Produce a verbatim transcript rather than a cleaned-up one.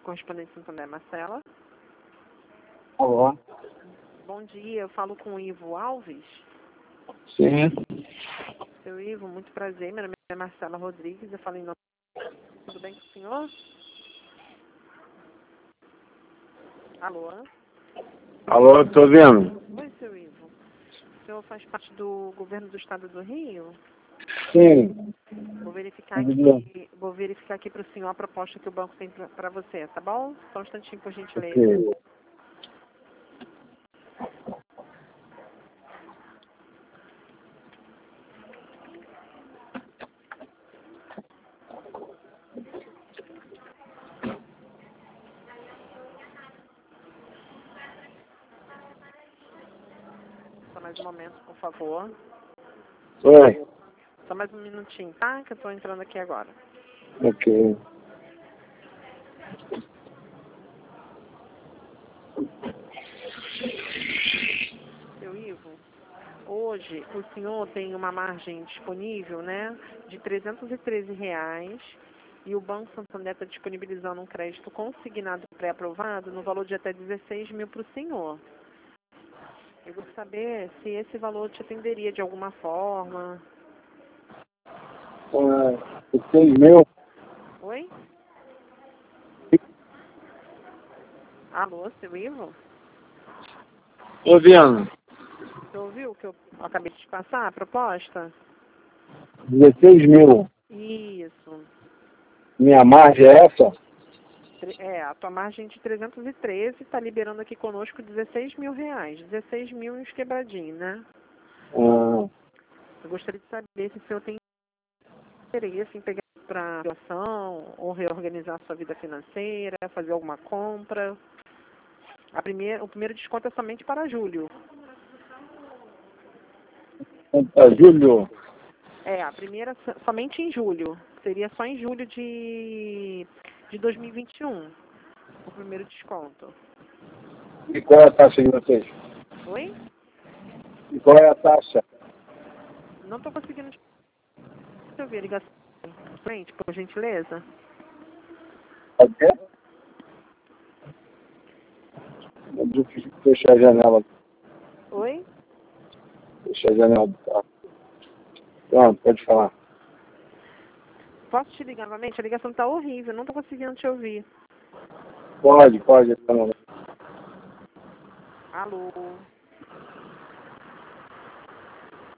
correspondente Santander, Marcela. Alô? Bom dia, eu falo com o Ivo Alves. Sim. Seu Ivo, muito prazer, meu nome é Marcela Rodrigues, eu falo em nome... Tudo bem com o senhor? Alô? Alô, tô vendo. Oi, seu Ivo. O senhor faz parte do governo do estado do Rio? Sim. Vou verificar aqui, vou verificar aqui para o senhor a proposta que o banco tem para você, tá bom? Só um instantinho, por gentileza. Ok. Só mais um momento, por favor. Oi. Só mais um minutinho, tá? Que eu tô entrando aqui agora. Ok. Seu Ivo, hoje o senhor tem uma margem disponível, né, de trezentos e treze reais e o Banco Santander está disponibilizando um crédito consignado pré-aprovado no valor de até dezesseis mil para o senhor. Eu gostaria de saber se esse valor te atenderia de alguma forma. Ah, seis mil? Oi? Alô, seu Ivo? Tô vendo. Você ouviu o que eu acabei de te passar, a proposta? dezesseis mil. Isso. Minha margem é essa? É, a tua margem de trezentos e treze está liberando aqui conosco dezesseis mil reais. dezesseis mil e uns quebradinhos, né? Ah, Eu gostaria de saber se o senhor tem interesse em pegar para ação ou reorganizar a sua vida financeira, fazer alguma compra. A primeira, o primeiro desconto é somente para julho. é julho? É, a primeira so- somente em julho. Seria só em julho de, de dois mil e vinte e um, o primeiro desconto. E qual é a taxa de vocês? Oi? E qual é a taxa? Não estou conseguindo te ouvir. Ligação frente, por gentileza. Pode ser? Deixa eu fechar a janela. Oi? Fechar a janela do carro. Pronto, pode falar. Posso te ligar novamente? A ligação está horrível, não estou conseguindo te ouvir. Pode, pode. Tá bom. Alô?